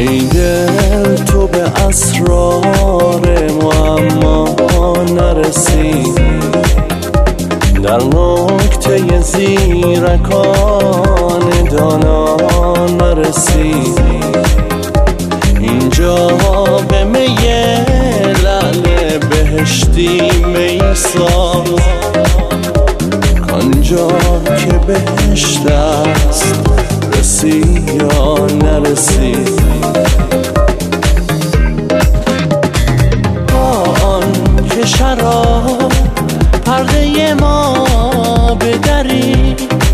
ای دل تو به اسرار معما نرسید، در نکته زیرکان دانا نرسید. اینجا به می لعل بهشتی میسا، آنجا که بهشت است رسید یا نرسید. آن که شراب پرده ما بدری،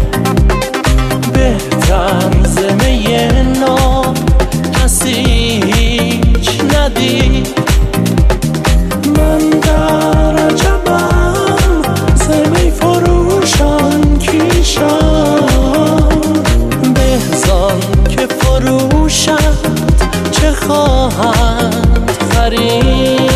بهتر ز می ناب کسی هیچ ندید. من در عجبم ز می فروشان کیشان، بهزان که فروشد چه خواهند خرید.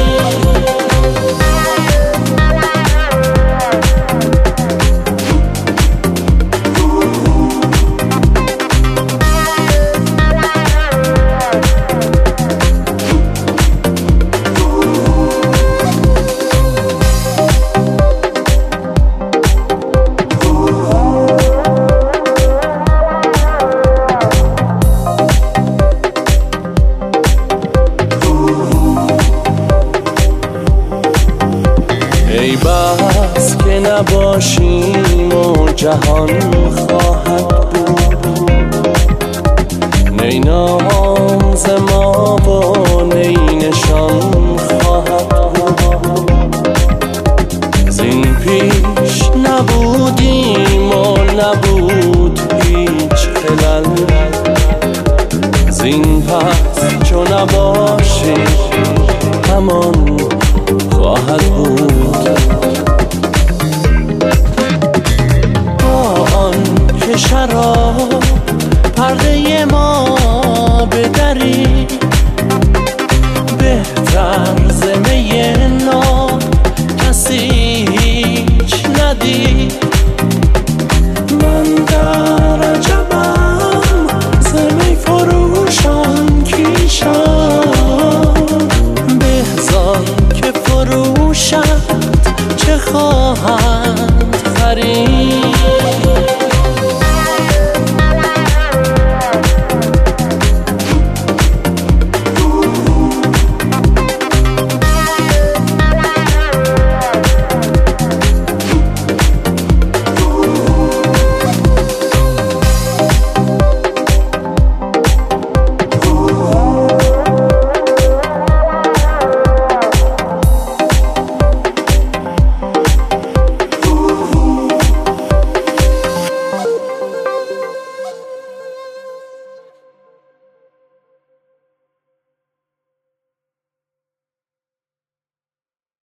ای بس که نباشیم و جهان خواهد بود، نی نام ز ما و نی نشان خواهد بود. زین پیش نبودیم و نبود هیچ خلل، زین پس چو نباشیم